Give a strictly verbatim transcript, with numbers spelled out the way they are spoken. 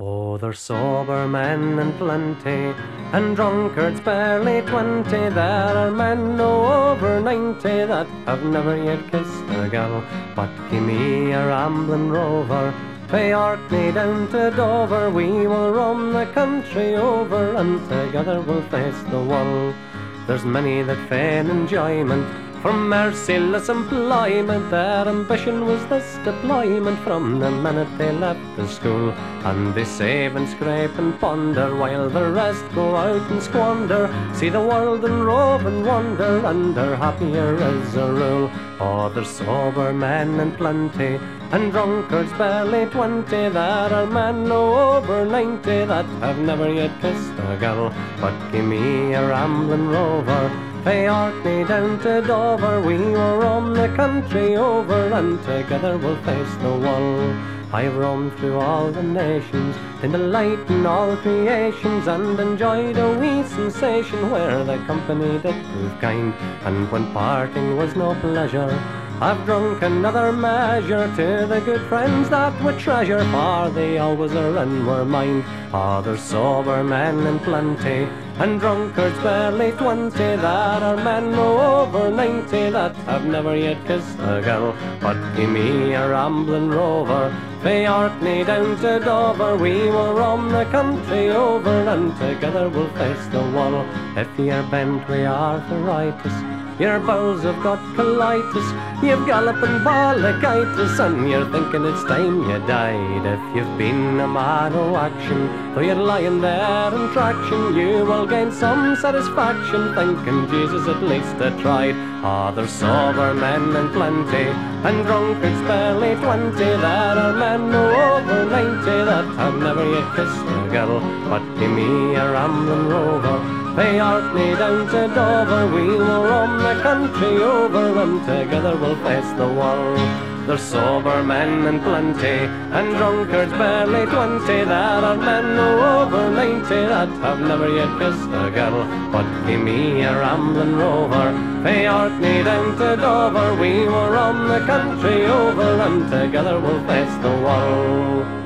Oh, there's sober men in plenty, and drunkards barely twenty. There are men no over ninety that have never yet kissed a gal. But gie me a ramblin' rover, fae Orkney down to Dover. We will roam the country over, and together we'll face the world. There's many that feign enjoyment from merciless employment. Their ambition was this deployment from the minute they left the school. And they save and scrape and ponder, while the rest go out and squander. See the world and rove and wander, and are happier as a rule. Oh, there's sober men in plenty, and drunkards barely twenty. There are men no over ninety that have never yet kissed a girl. But gie me a ramblin' rover, fae Orkney down to Dover. We will roam the country over, and together we'll face the world. I've roamed through all the nations, in delight in all creations, and enjoyed a wee sensation where the company did prove kind. And when parting was no pleasure, I've drunk another measure to the good friends that we treasure, for they always are and were mine. Ah, there's sober men in plenty, and drunkards barely twenty. There are men no over ninety that have never yet kissed a girl. But gie me a ramblin' rover, fae Orkney down to Dover. We will roam the country over, and together we'll face the world. If you're bent wi' arthritis, your bowels have got colitis, you've galloping bronchitis, and you're thinking it's time you died. If you've been a man o' action, though you're lying there in traction, you will gain some satisfaction, thinking Jesus at least I tried. Ah, there's sober men in plenty, and drunkards barely twenty. There are men no over ninety that have never yet kissed a girl. But gie me a ramblin' rover, fae Orkney down to Dover. We will roam the country over, and together we'll face the world. There's sober men in plenty, and drunkards barely twenty. There are men no over ninety that have never yet kissed a girl. But gie me a ramblin' rover, fae Orkney down to Dover. We will roam the country over, and together we'll face the world.